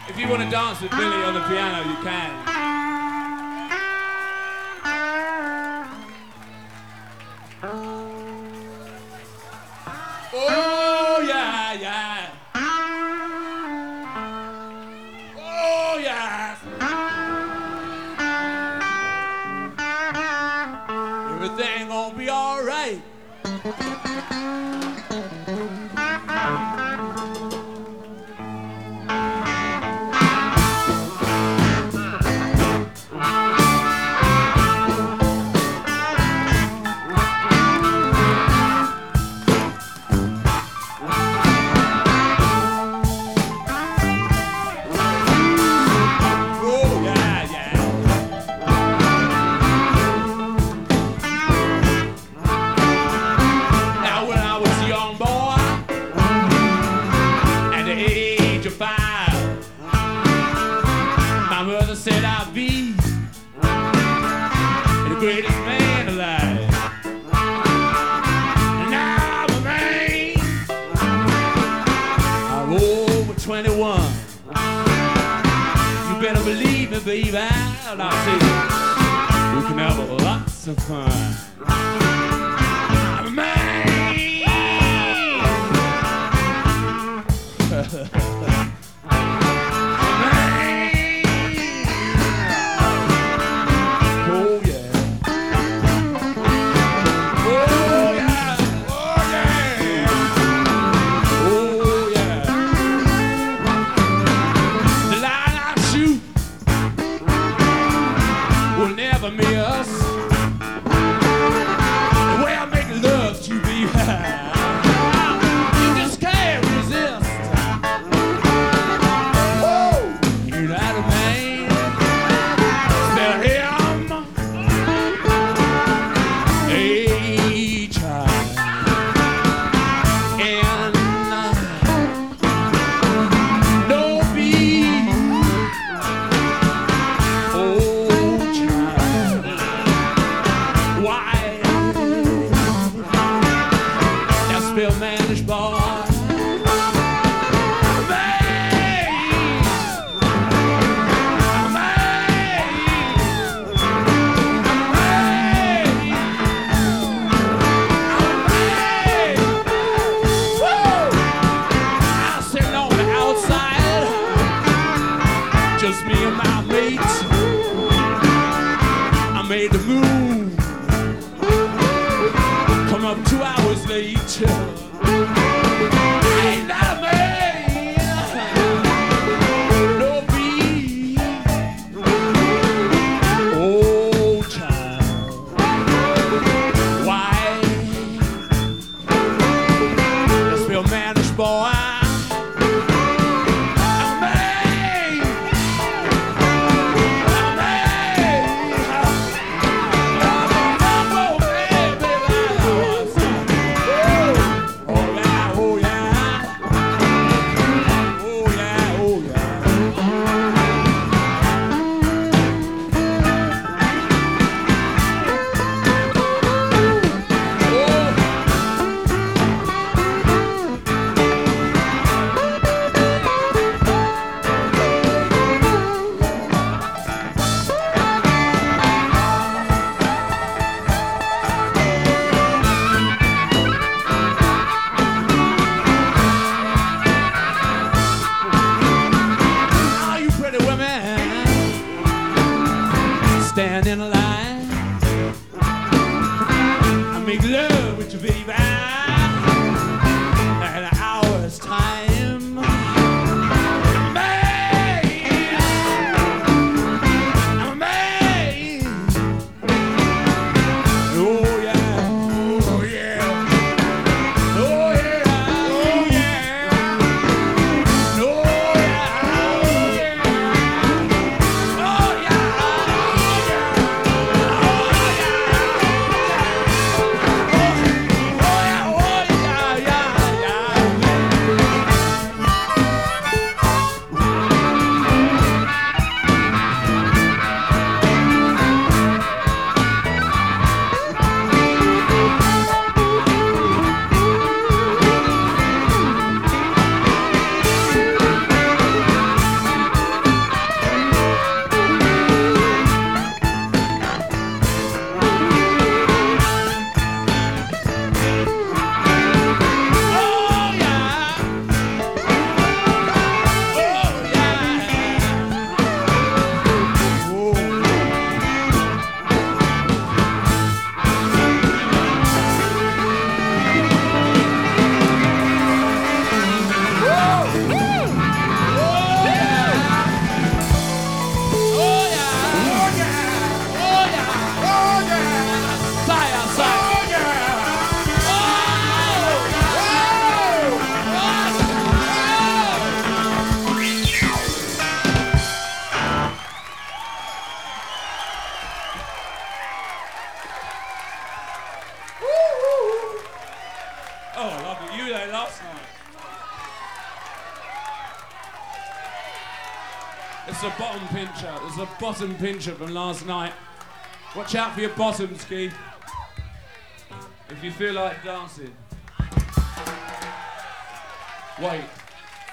If you want to dance with Billy on the piano, you can. Oh, yeah, yeah. Oh, yeah. Everything gonna be all right. Said I'd be the greatest man alive. And now I'm a man. I'm over 21. You better believe me, baby. And I say we can have lots of fun. I'm a man. Miss the way I make love to you, baby. You just can't resist. Woo! You're not a man. Spell him H-I-N. No B. Bill Manish boy. I'm sitting on the outside, just me and my mates. I made the move. Come up 2 hours late. Ain't not a man, no be. Oh, child, why? Let's be a manish boy. Stand in a line. I make love with you, baby, in an hour's time. I'm a man. Oh yeah, oh yeah, oh yeah, oh yeah, oh yeah, oh yeah. Oh, last night. It's a bottom pincher. It's a bottom pincher from last night. Watch out for your bottoms, Keith. If you feel like dancing. Wait.